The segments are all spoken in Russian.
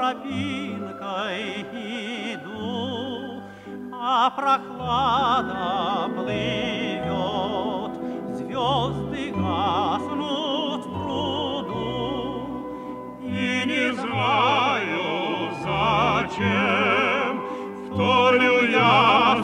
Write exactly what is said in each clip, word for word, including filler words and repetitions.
тропинкой иду, а прохлада плывет, звезды гаснут в пруду, и не знаю, зачем вторю я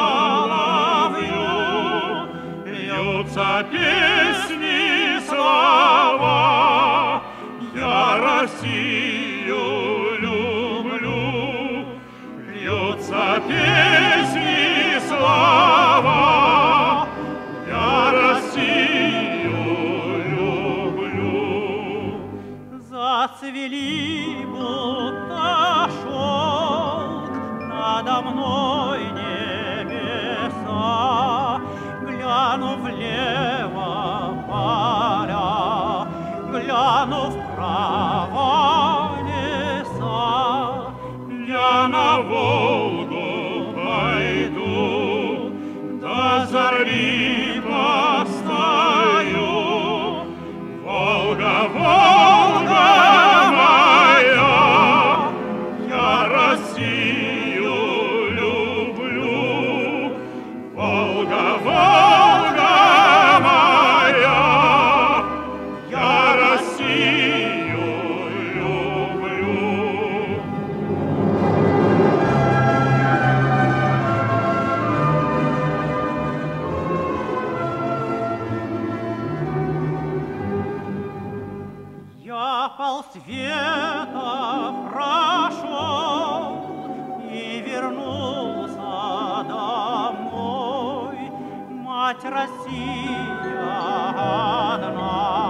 соловью, льются песни, слова, я Россию люблю, льются песни, слова, я Россию люблю. Зацвели будто шелк надо мной небеса, гляну влево поля, гляну вправо леса, я на Волгу пойду, до зари постою. Волга, Волга моя, я Россию люблю. Волга, Волга моя, я Россию люблю. Я полсвета прошел и вернулся домой. Мать Россия одна